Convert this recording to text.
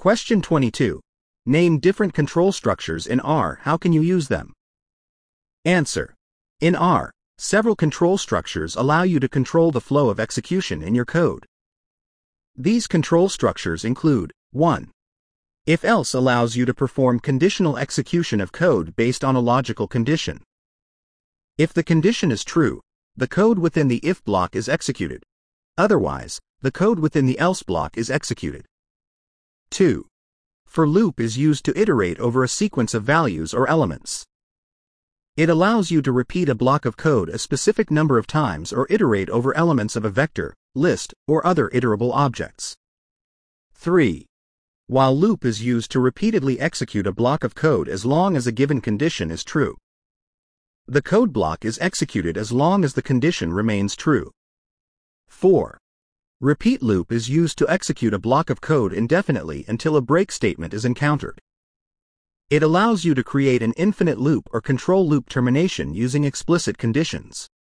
Question 22. Name different control structures in R. How can you use them? Answer. In R, several control structures allow you to control the flow of execution in your code. These control structures include 1. If-else allows you to perform conditional execution of code based on a logical condition. If the condition is true, the code within the if block is executed. Otherwise, the code within the else block is executed. 2. For loop is used to iterate over a sequence of values or elements. It allows you to repeat a block of code a specific number of times or iterate over elements of a vector, list, or other iterable objects. 3. While loop is used to repeatedly execute a block of code as long as a given condition is true. The code block is executed as long as the condition remains true. 4. Repeat loop is used to execute a block of code indefinitely until a break statement is encountered. It allows you to create an infinite loop or control loop termination using explicit conditions.